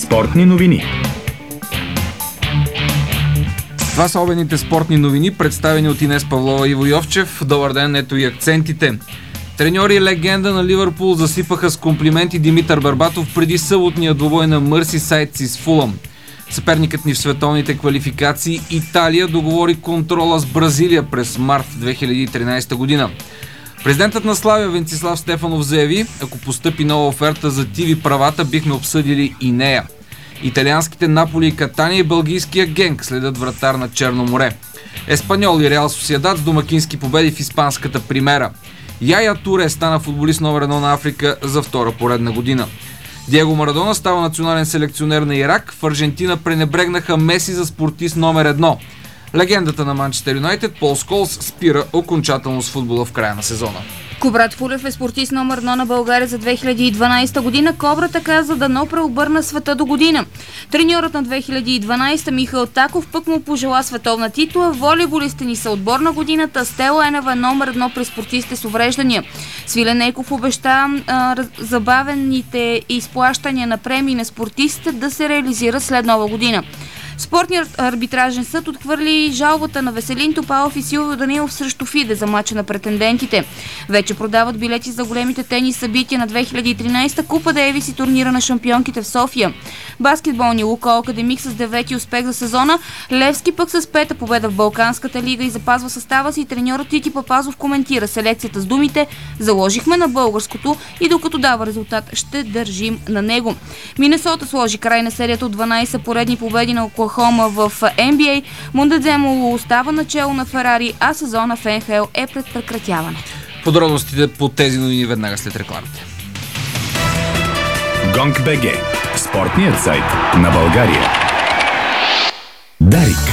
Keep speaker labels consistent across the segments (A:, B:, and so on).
A: Спортни новини.
B: Това са обедните спортни новини, представени от Инес Павлова и Иво Йовчев. Добър ден, ето и акцентите. Треньори и легенда на Ливърпул засипаха с комплименти Димитър Бербатов преди съботния двубой на Мърсисайдс с Фулъм. Съперникът ни в световните квалификации Италия договори контрола с Бразилия през март 2013 година. Президентът на Славия Венцислав Стефанов заяви: ако постъпи нова оферта за ТВ правата, бихме обсъдили и нея. Италианските Наполи и Катания и бългийския Генк следят вратар на Черно море. Еспаньол и Реал Сосиедад с домакински победи в испанската Примера. Яя Туре стана футболист номер 1 на Африка за втора поредна година. Диего Марадона става национален селекционер на Ирак. В Аржентина пренебрегнаха Меси за спортист номер 1. Легендата на Манчестър Юнайтед Пол Сколс спира окончателно с футбола в края на сезона.
C: Кубрат Фулев е спортист номер 1 на България за 2012 година. Кобрата каза дано преобърна света до година. Треньорът на 2012 Михаил Таков пък му пожела световна титла. Волейболистите ни са отбор на годината. Стела Енева е номер 1 при спортистите с увреждания. Свилен Ейков обеща забавените изплащания на премии на спортистите да се реализират след нова година. Спортният арбитражен съд отхвърли жалбата на Веселин Топалов и Силвио Данилов срещу Фиде за мача на претендентите. Вече продават билети за големите тенис събития на 2013 Купа Дейвис и турнира на шампионките в София. Баскетболни Лукойл Академик с 9-ти успех за сезона, Левски пък с 5-та победа в Балканската лига и запазва състава си. Треньорът Тити Папазов коментира селекцията с думите: заложихме на българското и докато дава резултат, ще държим на него. Минесота сложи край на серията от 12 поредни победи на Оклахома в NBA. Мондадземоло остава начало на Ферари, а сезона в НХЛ е пред прекратяване.
B: Подробностите по тези новини веднага след рекламите.
A: Гонг.бг. Спортният сайт на България. Дарик.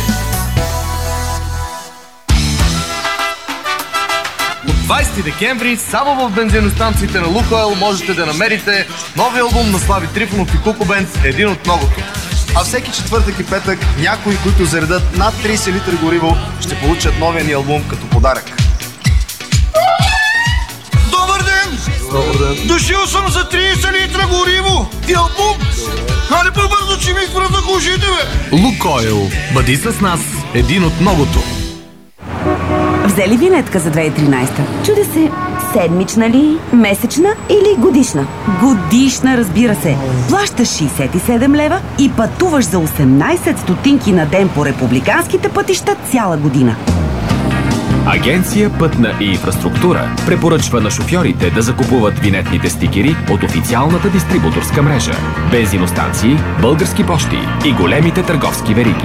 D: От 20 декември само в бензиностанциите на Лукойл можете да намерите нови албум на Слави Трифонов и Куко Бенц "Един от многото". А всеки четвъртък и петък някои, които заредат над 30 литра гориво, ще получат новия ни албум като подарък.
E: Добър ден!
D: Добър ден!
E: Дошъл съм за 30 литра гориво и албум! Хайде по-бързо, че ми свързах ушите, бе!
D: Лукойл. Бъди с нас. Един от многото.
F: Взели винетка за 2013? Чудя се, седмична ли, месечна или годишна? Годишна, разбира се. Плащаш 67 лева и пътуваш за 18 стотинки на ден по републиканските пътища цяла година.
G: Агенция Пътна и инфраструктура препоръчва на шофьорите да закупуват винетните стикери от официалната дистрибуторска мрежа, бензиностанции, български пощи и големите търговски вериги.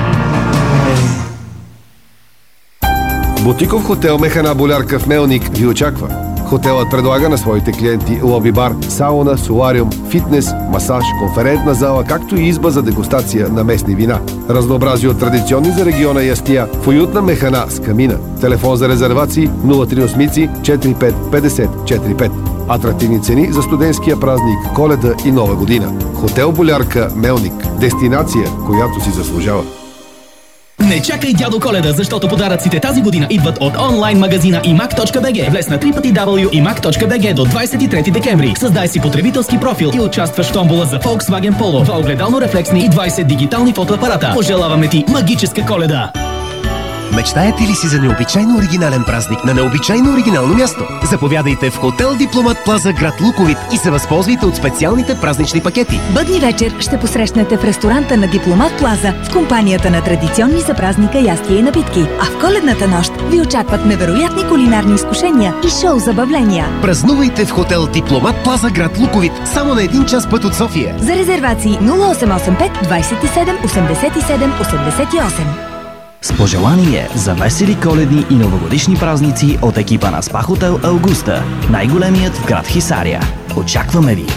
H: Бутиков хотел Механа Болярка в Мелник ви очаква. Хотелът предлага на своите клиенти лоби-бар, сауна, солариум, фитнес, масаж, конферентна зала, както и изба за дегустация на местни вина. Разнообразие от традиционни за региона ястия в уютна механа с камина. Телефон за резервации 038 45 50 45. Атрактивни цени за студентския празник, Коледа и Нова година. Хотел Болярка Мелник. Дестинация, която си заслужава.
I: Не чакай дядо Коледа, защото подаръците тази година идват от онлайн магазина imac.bg. Влез на www.imac.bg до 23 декември. Създай си потребителски профил и участваш в томбола за Volkswagen Polo, 2 огледално-рефлексни и 20 дигитални фотоапарата. Пожелаваме ти магическа Коледа!
J: Мечтаете ли си за необичайно оригинален празник на необичайно оригинално място? Заповядайте в Хотел Дипломат Плаза, град Луковит и се възползвайте от специалните празнични пакети.
K: Бъдни вечер ще посрещнете в ресторанта на Дипломат Плаза в компанията на традиционни за празника ястия и напитки. А в коледната нощ ви очакват невероятни кулинарни изкушения и шоу забавления.
J: Празнувайте в Хотел Дипломат Плаза, град Луковит, само на 1 час път от София.
K: За резервации 0885 27 87 88.
L: С пожелание за весели коледни и новогодишни празници от екипа на СПА Хотел Аугуста, най-големият в град Хисаря. Очакваме ви!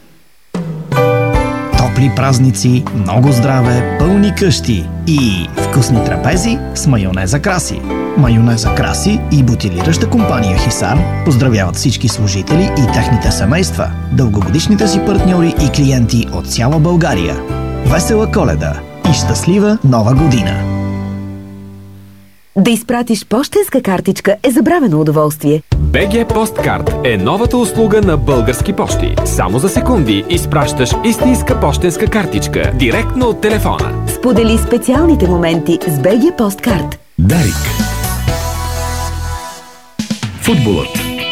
L: Топли празници, много здраве, пълни къщи и вкусни трапези с майонеза Краси. Майонеза Краси и бутилираща компания Хисар поздравяват всички служители и техните семейства, дългогодишните си партньори и клиенти от цяла България. Весела Коледа и щастлива Нова година!
F: Да изпратиш пощенска картичка е забравено удоволствие.
G: BG Посткарт е новата услуга на Български пощи. Само за секунди изпращаш истинска пощенска картичка директно от телефона.
F: Сподели специалните моменти с BG Посткарт.
A: Дарик. Футболът.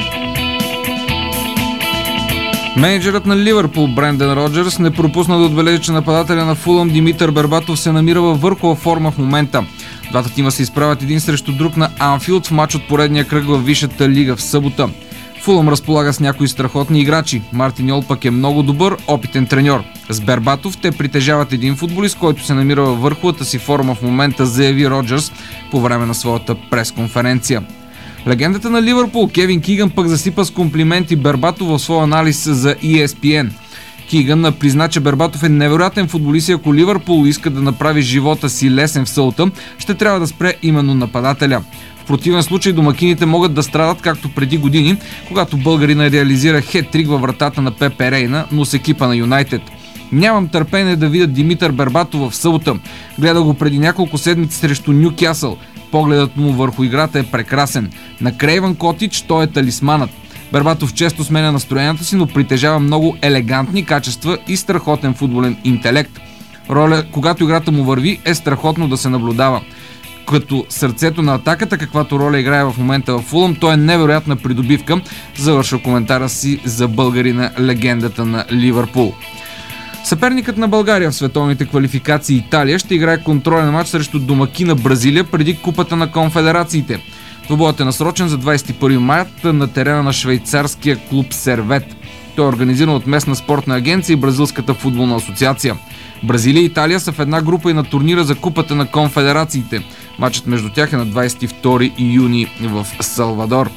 B: Менеджерът на Ливърпул Брендан Роджерс не пропусна да отбележи, че нападателя на Фулъм Димитър Бербатов се намира във върхова форма в момента. Двата тима се изправят един срещу друг на Анфилд в матч от поредния кръг във Висшата лига в събота. Фулъм разполага с някои страхотни играчи. Мартин Йол пък е много добър, опитен треньор. С Бербатов те притежават един футболист, който се намира във върховата си форма в момента, заяви Роджерс по време на своята пресконференция. Легендата на Ливърпул Кевин Кигън пък засипа с комплименти Бербатов в своя анализ за ESPN. Кигън призна, че Бербатов е невероятен футболист и ако Ливърпул иска да направи живота си лесен в Сълтън, ще трябва да спре именно нападателя. В противен случай домакините могат да страдат както преди години, когато българина реализира хет-трик във вратата на Пепе Рейна, но с екипа на Юнайтед. Нямам търпение да видя Димитър Бербатов в събота. Гледах го преди няколко седмици срещу Нюкасъл. Погледът му върху играта е прекрасен. На Крейвън Котич той е талисманът. Бербатов често сменя настроенията си, но притежава много елегантни качества и страхотен футболен интелект. Когато играта му върви, е страхотно да се наблюдава. Като сърцето на атаката, каквато роля играе в момента в Фулъм, той е невероятна придобивка, завършва коментара си за българина легендата на Ливърпул. Съперникът на България в световните квалификации Италия ще играе контролен матч срещу домакина Бразилия преди Купата на конфедерациите. Двубоят е насрочен за 21 март на терена на швейцарския клуб Сервет. Той е организиран от местна спортна агенция и Бразилската футболна асоциация. Бразилия и Италия са в една група и на турнира за Купата на конфедерациите. Матчът между тях е на 22 юни в Салвадор.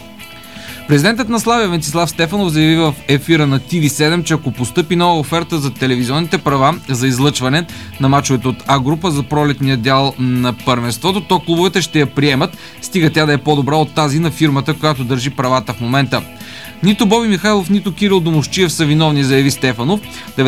B: Президентът на Славия Венцислав Стефанов заяви в ефира на TV7, че ако постъпи нова оферта за телевизионните права за излъчване на мачовете от А група за пролетния дял на първенството, то клубовете ще я приемат, стига тя да е по-добра от тази на фирмата, която държи правата в момента. Нито Боби Михайлов, нито Кирил Домощиев са виновни, заяви Стефанов.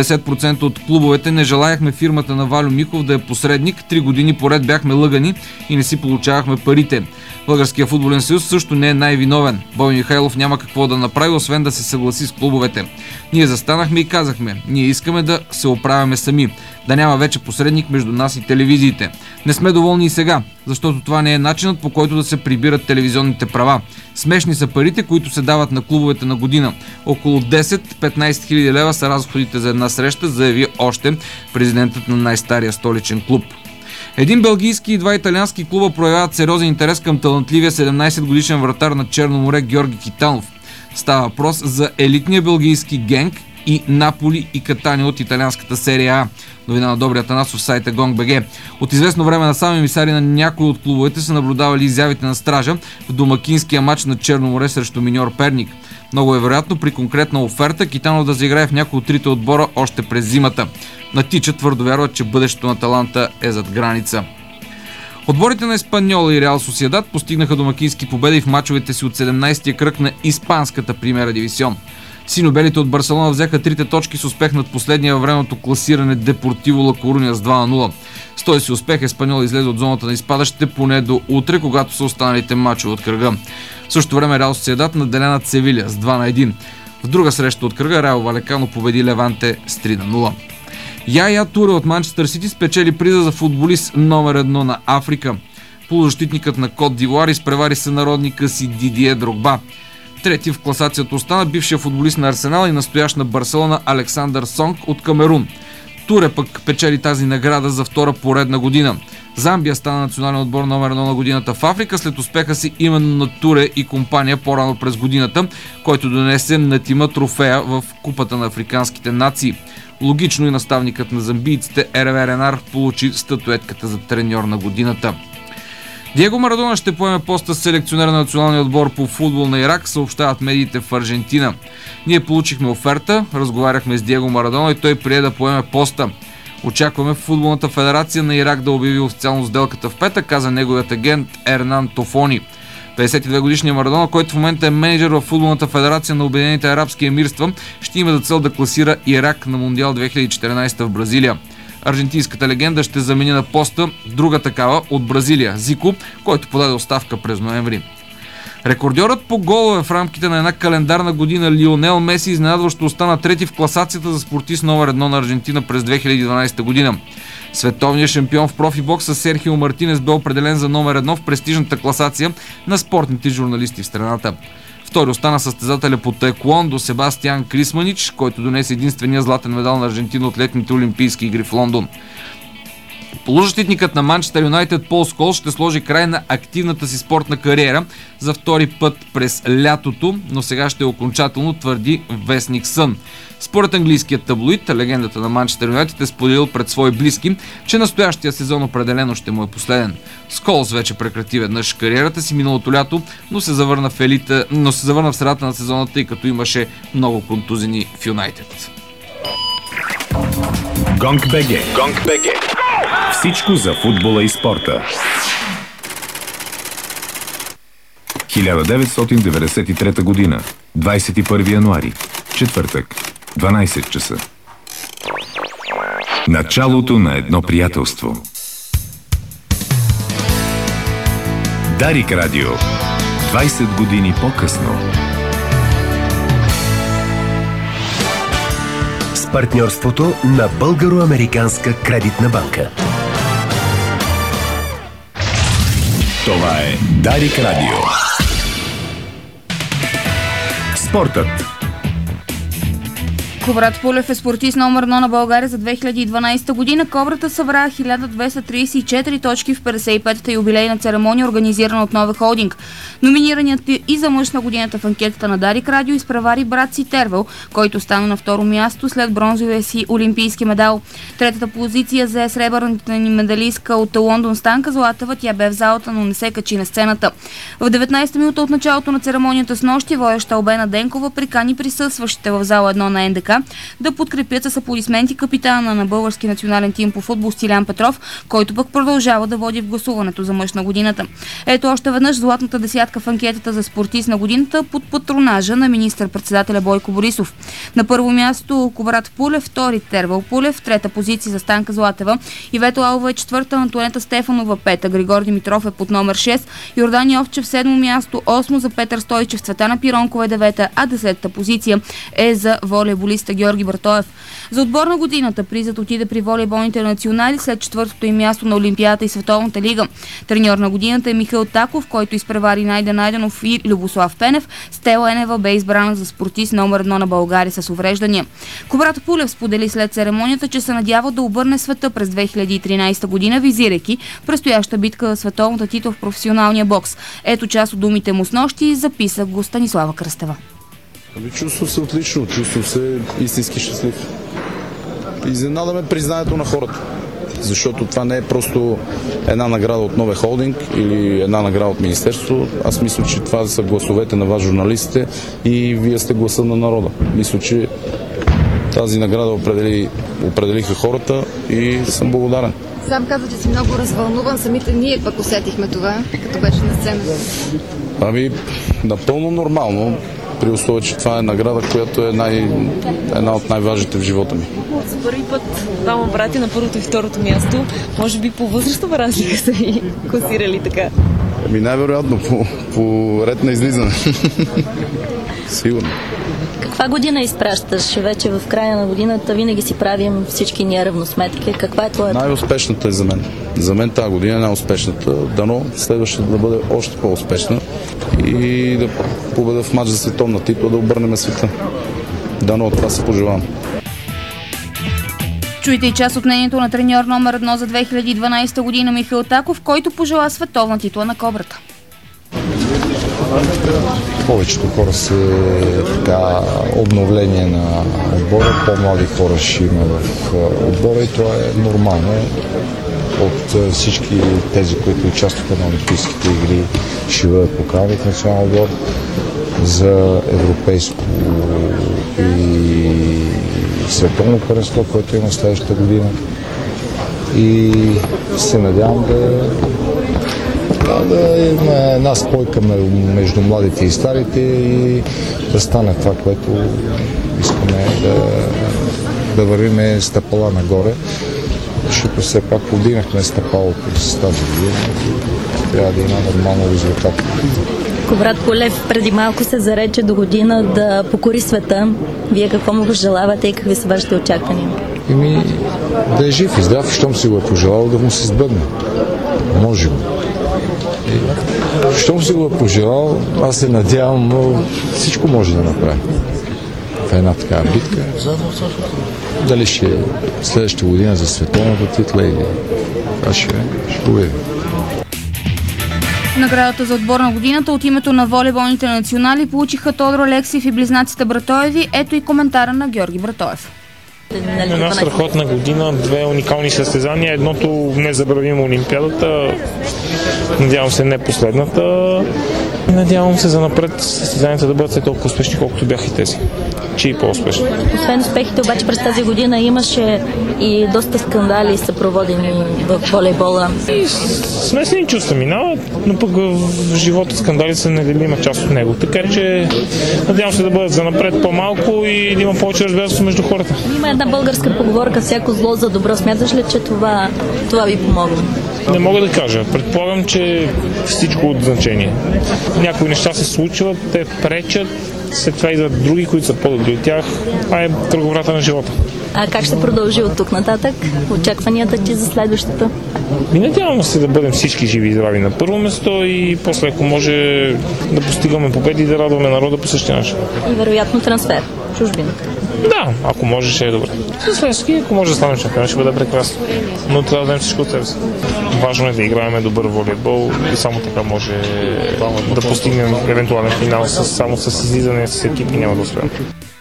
B: 90% от клубовете не желаяхме фирмата на Валю Михов да е посредник, 3 години поред бяхме лъгани и не си получавахме парите. Българския футболен съюз също не е най-виновен. Боби Михайлов няма какво да направи, освен да се съгласи с клубовете. Ние застанахме и казахме, ние искаме да се оправяме сами, да няма вече посредник между нас и телевизиите. Не сме доволни и сега, защото това не е начинът, по който да се прибират телевизионните права. Смешни са парите, които се дават на клубовете на година. Около 10-15 хиляди лева са разходите за една среща, заяви още президентът на най-стария столичен клуб. Един белгийски и 2 италиански клуба проявяват сериозен интерес към талантливия 17-годишен вратар на Черно море Георги Китанов. Става въпрос за елитния белгийски Генк и Наполи и Катания от италианската серия А. Новина на Добри Атанасов, сайта Gong.bg. От известно време на сами емисари на някои от клубовете са наблюдавали изявите на стража в домакинския матч на Черно море срещу Миньор Перник. Много е вероятно при конкретна оферта Китанов да заиграе в някои от трите отбора още през зимата. Натича твърдо вярват, че бъдещето на Таланта е зад граница. Отборите на Еспаньола и Реал Сосиедад постигнаха домакински победи в мачовете си от 17-я кръг на Испанската Примера дивисион. Синьо-белите от Барселона взеха 3 точки с успех над последния във времето класиране Депортиво Ла Коруня с 2-0. С този си успех Еспаньол излезе от зоната на изпадащите поне до утре, когато са останалите мачове от кръга. В същото време Реал Сосиедад наделя над Севиля с 2-1. В друга среща от кръга Рао Валекано победи Леванте с 3-0. Яя Туре от Манчестър Сити спечели приза за футболист номер 1 на Африка. Полузащитникът на Кот д'Ивуар изпревари сънародника си Дидие Дрогба. Трети в класацията остана бившия футболист на Арсенал и настоящ на Барселона Александър Сонг от Камерун. Туре пък печели тази награда за втора поредна година. Замбия стана национален отбор номер 1 на годината в Африка след успеха си именно на Туре и компания по-рано през годината, който донесе на тима трофея в Купата на африканските нации. Логично и наставникът на замбийците Ерве Ренар получи статуетката за треньор на годината. Диего Марадона ще поеме поста селекционер на националния отбор по футбол на Ирак, съобщават медиите в Аржентина. Ние получихме оферта, разговаряхме с Диего Марадона и той прие да поеме поста. Очакваме футболната федерация на Ирак да обяви официално сделката в петък, каза неговият агент Ернан Тофони. 52-годишният Марадона, който в момента е менеджер в футболната федерация на Обединените арабски емирства, ще има за цел да класира Ирак на Мондиал 2014 в Бразилия. Аржентинската легенда ще замени на поста друга такава от Бразилия, Зико, който подаде оставка през ноември. Рекордьорът по голове в рамките на една календарна година Лионел Меси изненадващо остана трети в класацията за спортист номер 1 на Аржентина през 2012 година. Световният шампион в профибокса Серхио Мартинес бе определен за номер 1 в престижната класация на спортните журналисти в страната. Втори остана състезателя по таеквондо Себастиан Крисманич, който донесе единствения златен медал на Аржентина от летните олимпийски игри в Лондон. Полузащитникът на Манчестър Юнайтед Пол Сколс ще сложи край на активната си спортна кариера за втори път през лятото, но сега ще е окончателно, твърди вестник Сън. Според английският таблоид, легендата на Манчестър Юнайтед е споделил пред свои близки, че настоящия сезон определено ще му е последен. Сколс вече прекрати веднъж кариерата си миналото лято, но се завърна в средата на сезона, тъй като имаше много контузини в Юнайтед.
A: Гонг.бг. Всичко за футбола и спорта. 1993 година, 21 януари, четвъртък, 12 часа. Началото на едно приятелство. Дарик Радио. 20 години по-късно.
J: С партньорството на Българо-американска кредитна банка.
A: Това е Дарик Радио. Спортът.
C: Кубрат Пулев е спортист номер 1 на България за 2012 година. Кобрата събра 1234 точки в 55-та юбилейна церемония, организирана от Нове Холдинг. Номинираният и за мъж на годината в анкетата на Дарик Радио изпревари брат си Тервел, който стана на второ място след бронзовия си олимпийски медал. Третата позиция зае сребърната ни медалистка от Лондон Станка Златева. Тя бе в залата, но не се качи на сцената. В 19-та минута от началото на церемонията с нощи водеща Албена Денкова прикани присъстващите в зала 1 на НДК да подкрепят с аплодисменти капитана на български национален тим по футбол Стилян Петров, който пък продължава да води в гласуването за мъж на годината. Ето още веднъж златната десятка в анкетата за спортист на годината под патронажа на министър-председателя Бойко Борисов. На първо място Кубрат Пулев, втори Тервел Пулев, трета позиция за Станка Златева, Ивето Алова е четвърта, Антоанета Стефанова пета, Григор Димитров е под номер 6, Йордан Йовчев седмо място, 8 за Петър Стойчев, Цветана Пиронкова е девета, а 10-та позиция е за волейболиста Георги Бартоев. За отбор на годината призът отиде при волейболните национали след четвъртото им място на Олимпиадата и Световната лига. Треньор на годината е Михаил Таков, който изпревари Найден Найденов и Любослав Пенев. Стела Енева бе избрана за спортист номер 1 на България с увреждания. Кубрат Пулев сподели след церемонията, че се надява да обърне света през 2013 година, визирайки предстояща битка за световната титла в професионалния бокс. Ето част от думите му с нощи, записа го Станислава Кръстева.
M: Чувствам се отлично, чувствам се истински щастлив. Изненада ме признанието на хората, защото това не е просто една награда от Нове Холдинг или една награда от Министерството. Аз мисля, че това са гласовете на вас, журналистите, и вие сте гласа на народа. Мисля, че тази награда определиха хората и съм благодарен.
N: Сам каза, че си много развълнуван. Самите ние пък усетихме това, като беше на сцената.
M: Напълно нормално. При условие, че това е награда, която е една от най-важните в живота ми.
O: За първи път двама брати на първото и второто място, може би по възрастова разлика са и класирали така.
M: Най-вероятно по ред на излизане. Сигурно.
P: Каква година изпращаш? Вече в края на годината винаги си правим всички ние равносметки. Каква е твоята?
M: Най-успешната е за мен. За мен тази година е най-успешната. Дано следващата да бъде още по-успешна и да победа в матч за световна титла, да обърнем света. Дано, това се пожелавам.
C: Чуйте и част от мнението на треньор номер 1 за 2012 година Михаил Таков, който пожела световна титла на Кобрата.
Q: Повечето хора са обновление на отбора, по-млади хора ще има в отбора и това е нормално. От всички тези, които участваха на Олимпийските игри, ще бъдат поканени в национален отбор за европейско и световно първенство, което има следващата година. И се надявам да има една спойка между младите и старите и да стане това, което искаме да вървим стъпала нагоре, защото все пак повдигнахме стъпалото с тази година и трябва да има нормално резултат.
P: Коврат Полев преди малко се зарече до година да покори света. Вие какво му желавате и какви са вашите очаквания?
Q: Да е жив и здрав, щом си го е пожелал, да му се сбъдне. Може би. Щом си го е пожелал, аз се надявам, но всичко може да направи. В една такава битка. Дали ще е следващата година за световната титла или това ще го видим.
C: Наградата за отбор на годината от името на волейболните национали получиха Тодор Алексиев и близнаците Братоеви. Ето и коментара на Георги Братоев.
R: Една страхотна година, две уникални състезания. Едното незабравимо Олимпиадата, надявам се не последната. Надявам се за напред състезанията да бъдат толкова успешни, колкото бяха и тези. Че и по-успешни.
P: Освен успехите, обаче през тази година имаше и доста скандали съпроводени в волейбола.
R: Смесени чувства минават, но пък в живота скандали са неделима част от него. Така че надявам се да бъдат за напред по-малко и да има повече разбирателство между хората.
P: Има една българска поговорка: всяко зло за добро. Смяташ ли, че това ви помогна?
R: Не мога да кажа. Предполагам, че всичко от значение. Някои неща се случват, те пречат, след това идват други, които са по-добри от тях. Това е кръговрата на живота.
P: А как ще продължи от тук нататък? Очакванията ти за следващата?
R: Надявам се да бъдем всички живи и здрави на първо место и после, ако може, да постигаме победи и да радваме народа по същия начин.
P: И вероятно трансфер в чужбина.
R: Да, ако може, ще е добре. Следващи, ако може да станем шампион, ще бъде прекрасно. Но трябва да дадем всичко от себе си. Важно е да играем добър волейбол и само така може да постигнем евентуален финал. Само с излизане с екипи няма да успеем.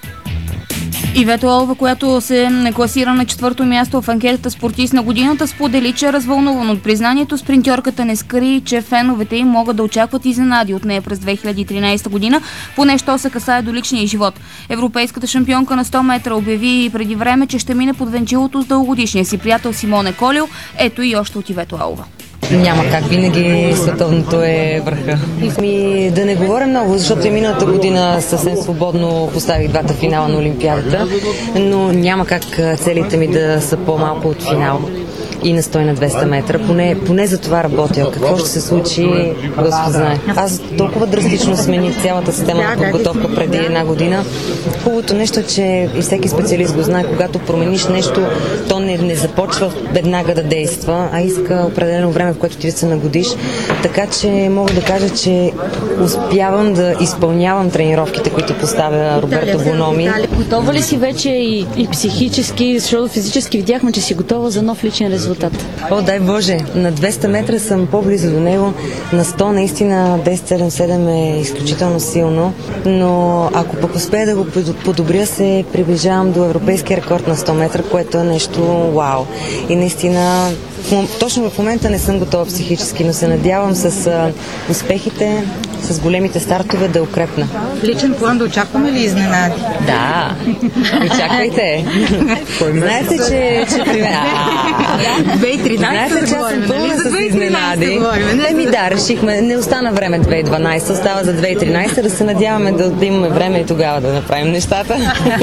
C: Ивета Олова, която се класира на 4-то място в анкетата спортист на годината, сподели, че е развълнуван от признанието. Спринтьорката не скри, че феновете им могат да очакват изненади от нея през 2013 година, поне що се касае до личния живот. Европейската шампионка на 100 метра обяви преди време, че ще мине под венчилото с дългогодишния си приятел Симоне Колил. Ето и още от Ивета Олова.
S: Няма как, винаги световното е върха. И да не говоря много, защото и миналата година съвсем свободно поставих двата финала на Олимпиадата, но няма как целите ми да са по-малко от финал и на 100 и на 200 метра. Поне за това работя. Какво ще се случи, Господ знае. Аз толкова драстично смених цялата система на подготовка преди една година. Хубавото нещо е, че и всеки специалист го знае, когато промениш нещо, то не започва веднага да действа, а иска определено време, в което ти да се нагодиш. Така че мога да кажа, че успявам да изпълнявам тренировките, които поставя Роберто Бономи.
O: Готова ли си вече и психически, защото физически видяхме, че си готова за нов личен резултат?
S: О, дай Боже! На 200 метра съм по-близо до него. На 100 наистина 10.77 е изключително силно, но ако пък успея да го подобря, се приближавам до европейския рекорд на 100 метра, което е нещо вау. И наистина точно в момента не съм готова психически, но се надявам с успехите, с големите стартове да укрепна.
T: Личен план да очакваме ли изненади?
S: Да, очаквайте. Знаете, че при мен...
T: 2013
S: знаете, че аз съм пълна с изненади. Да, решихме. Не остана време 2012, остава за 2013, да се надяваме да имаме време и тогава да направим нещата.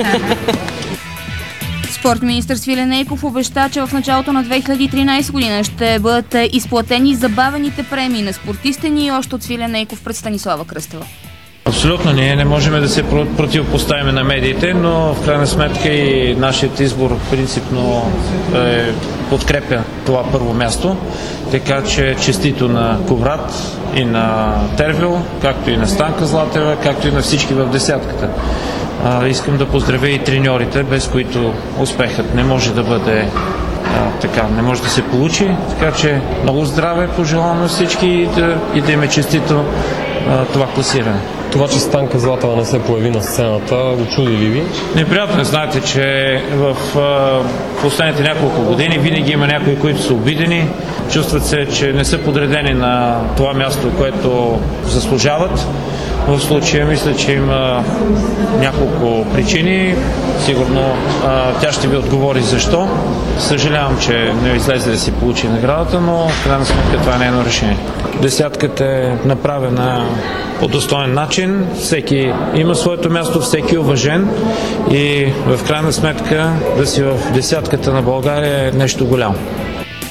C: Спортминистър Свилен Нейков обеща, че в началото на 2013 година ще бъдат изплатени забавените премии на спортистите ни. Още от Свилен Нейков пред Станислава Кръстева.
U: Абсолютно не можем да се противопоставим на медиите, но в крайна сметка и нашият избор принципно подкрепя това първо място. Така че честито на Коврат и на Тервил, както и на Станка Златева, както и на всички в десятката. Искам да поздравя и треньорите, без които успехът не може да бъде така, не може да се получи. Така че много здраве пожелавам на всички и да им е честито това класиране.
V: Това, че Станка Златева не се появи на сцената, очуди ли ви?
U: Неприятно е, знаете, че в последните няколко години винаги има някои, които са обидени, чувстват се, че не са подредени на това място, което заслужават. В случая мисля, че има няколко причини. Сигурно тя ще ви отговори защо. Съжалявам, че не излезе да си получи наградата, но в крайна сметка това е нейно решение. Десятката е направена по достоен начин. Всеки има своето място, всеки е уважен и в крайна сметка да си в десятката на България е нещо голямо.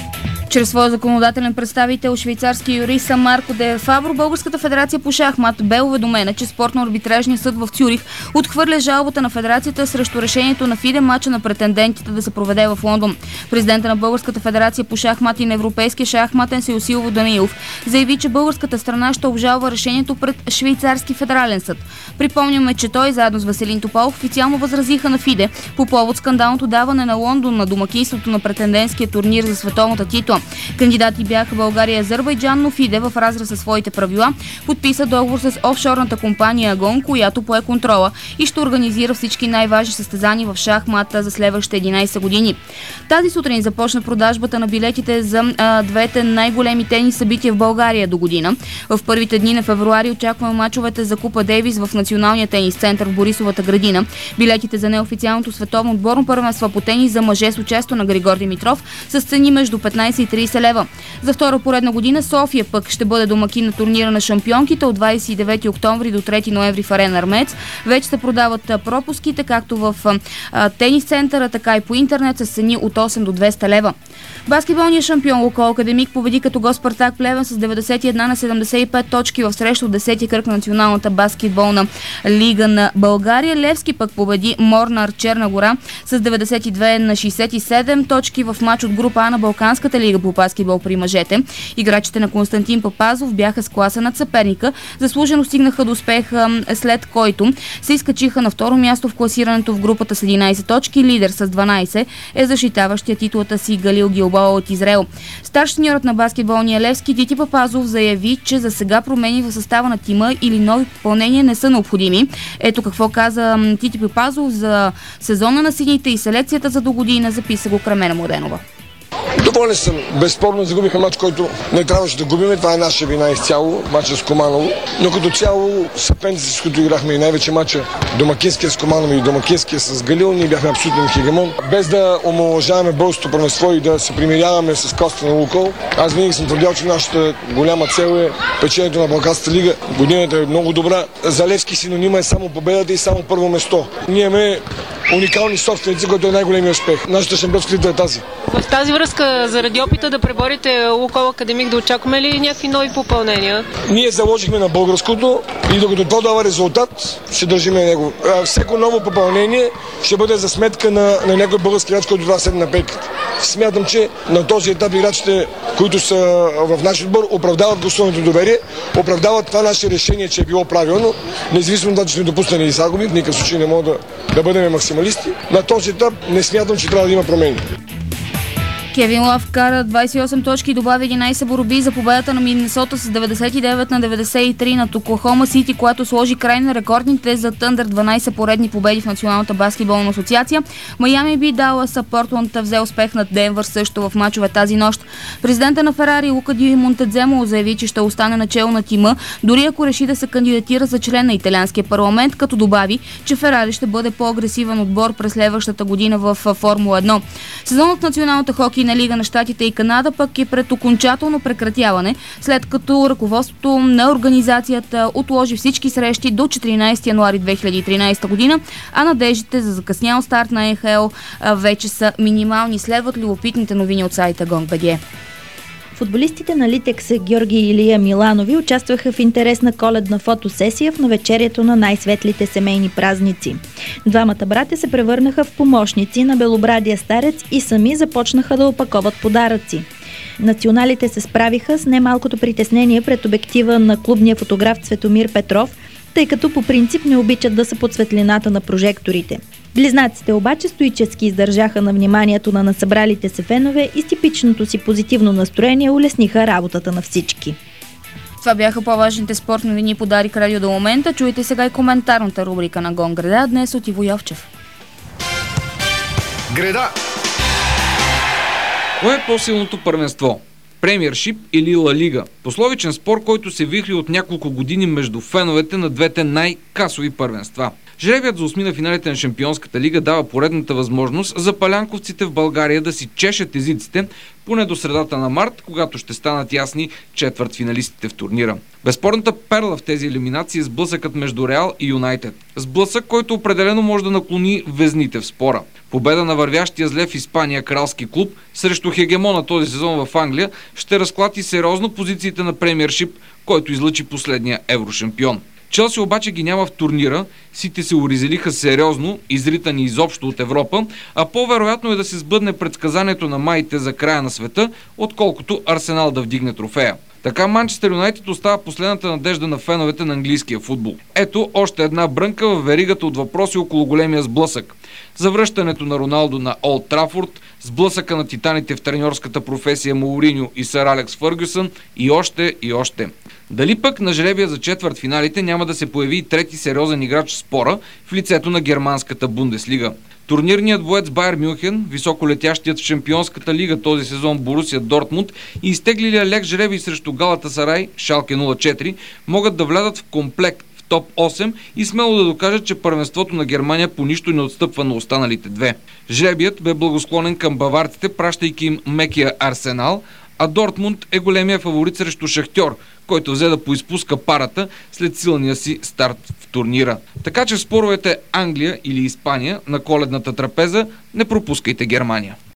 C: Чрез своя законодателен представител, швейцарски юрист Марко де Фабро, Българската федерация по шахмат бе уведомена, че спортно-арбитражният съд в Цюрих отхвърля жалбата на федерацията срещу решението на ФИДЕ мача на претендентите да се проведе в Лондон. Президента на Българската федерация по шахмат и на Европейския шахматен съюз Илво Данилов заяви, че българската страна ще обжалва решението пред швейцарски федерален съд. Припомняме, че той заедно с Веселин Топалов официално възразиха на ФИДЕ по повод скандалното даване на Лондон на домакинството на претендентския турнир за световната титла. Кандидати бяха България и Азербайджан, но ФИДЕ в разрез със своите правила подписа договор с офшорната компания Агон, която пое контрола и ще организира всички най-важни състезания в шахмата за следващите 11 години. Тази сутрин започна продажбата на билетите за двете най-големи тенис събития в България до година. В първите дни на февруари очакваме мачовете за Купа Дейвис в Националния тенис център в Борисовата градина. Билетите за неофициалното световно отборно първенство по тенис за мъже с участието на Григор Димитров с цени между 15 и 30 лева. За втора поредна година София пък ще бъде домакин на турнира на шампионките от 29 октомври до 3 ноември в Арена Армеец. Вече се продават пропуските както в тенис центъра, така и по интернет с цени от 8 до 200 лева. Баскетболният шампион Лукойл Академик победи като гост Спартак Плевен с 91 на 75 точки в среща от 10-ти кръг на Националната баскетболна лига на България. Левски пък победи Морнар Черна гора с 92 на 67 точки в матч от група А на Балканската лига по баскетбол при мъжете. Играчите на Константин Папазов бяха с класа над съперника. Заслужено стигнаха до успех, след който се изкачиха на второ място в класирането в групата с 11 точки. Лидер с 12 е защитаващия титлата си Галил Гилбао от Израел. Старш треньорът на баскетболния Левски Тити Папазов заяви, че за сега промени в състава на тима или нови попълнения не са необходими. Ето какво каза Тити Папазов за сезона на сините и селекцията за до година, записа го Кремена Младенова.
D: Доволен съм. Безспорно загубиха матч, който не трябваше да губим. Това е наша вина изцяло, матча с Команово. Но като цяло съперниците, с които играхме и най-вече матча домакинския с Команово и домакинския с Галил, ние бяхме абсолютен хегемон. Без да омаловажаваме българското първенство и да се примиряваме с класата на Лукойл. Аз винаги съм твърдял, че нашата голяма цел е печенето на Балканската лига. Годината е много добра. За Левски синонима е само победата и само първо место. Ние имаме уникални собственици, който е най-големия успех. Нашата шампионска лига е тази.
E: В тази връзка, заради опита да преборите Лукойл Академик, да очакваме ли някакви нови попълнения?
D: Ние заложихме на българското и докато това дава резултат, ще държим на него. Всяко ново попълнение ще бъде за сметка на някой български играч, който това седне на пейката. Смятам, че на този етап играчите, които са в нашия отбор, оправдават гласуваното доверие, оправдават това наше решение, че е било правилно, независимо от това, че сме допуснали и загуби, в никакъв случай не мога да бъдем максималисти. На този етап не смятам, че трябва да има промени.
C: Кевин Лав вкара 28 точки и добави 11 борби за победата на Миннесота с 99 на 93 над Оклахома Сити, която сложи край на рекордните за Тъндър 12 поредни победи в Националната баскетболна асоциация. Майами би Далас, Портланд взе успех над Денвър също в мачове тази нощ. Президента на Ферари Лука Ди Монтедземо заяви, че ще остане начело на тима, дори ако реши да се кандидатира за член на италианския парламент, като добави, че Ферари ще бъде по-агресивен отбор през следващата година в Формула 1. Сезонът в Националната хокейна лига на Щатите и Канада пък е пред окончателно прекратяване, след като ръководството на организацията отложи всички срещи до 14 януари 2013 година, а надеждите за закъснял старт на НХЛ вече са минимални. Следват любопитните новини от сайта Gong.bg.
W: Футболистите на Литекс Георги и Илия Миланови участваха в интересна коледна фотосесия в навечерието на най-светлите семейни празници. Двамата братя се превърнаха в помощници на белобрадия старец и сами започнаха да опаковат подаръци. Националите се справиха с немалкото притеснение пред обектива на клубния фотограф Цветомир Петров, тъй като по принцип не обичат да са под светлината на прожекторите. Близнаците обаче стоически издържаха на вниманието на насъбралите се фенове и с типичното си позитивно настроение улесниха работата на всички.
C: Това бяха по-важните спортни новини по Дарик Радио до момента. Чуйте сега и коментарната рубрика на Гон Града, днес от Иво Йовчев.
B: Града! Кое е по-силното първенство? Премиършип или Ла Лига? Пословичен спор, който се вихли от няколко години между феновете на двете най-касови първенства. Жребият за осмина финалите на Шампионската лига дава поредната възможност за палянковците в България да си чешат езиците поне до средата на март, когато ще станат ясни четвъртфиналистите в турнира. Безспорната перла в тези елиминации е сблъсъкът между Реал и Юнайтед. Сблъсък, който определено може да наклони везните в спора. Победа на вървящия зле в Испания кралски клуб срещу хегемона този сезон в Англия ще разклати сериозно позициите на Премиършип, който излъчи последния еврошампион. Челси обаче ги няма в турнира, Сити се уризелиха сериозно, изритани изобщо от Европа, а по-вероятно е да се сбъдне предсказанието на маите за края на света, отколкото Арсенал да вдигне трофея. Така Манчестър Юнайтед остава последната надежда на феновете на английския футбол. Ето още една брънка в веригата от въпроси около големия сблъсък. Завръщането на Роналдо на Олд Трафорд, сблъсъка на титаните в треньорската професия Мауриньо и сър Алекс Фъргюсън и още и още. Дали пък на жребия за четвъртфиналите няма да се появи и трети сериозен играч в спора в лицето на германската Бундеслига? Турнирният боец Байер Мюнхен, високолетящият в Шампионската лига този сезон Борусия Дортмунд и изтеглилия лек жребий срещу Галатасарай, Шалке 04, могат да влязат в комплект в топ 8 и смело да докажат, че първенството на Германия по нищо не отстъпва на останалите две. Жребият бе благосклонен към баварците, пращайки им мекия Арсенал, а Дортмунд е големия фаворит срещу Шахтьор, който взе да поизпуска парата след силния си старт в турнира. Така че в споровете Англия или Испания на коледната трапеза не пропускайте Германия.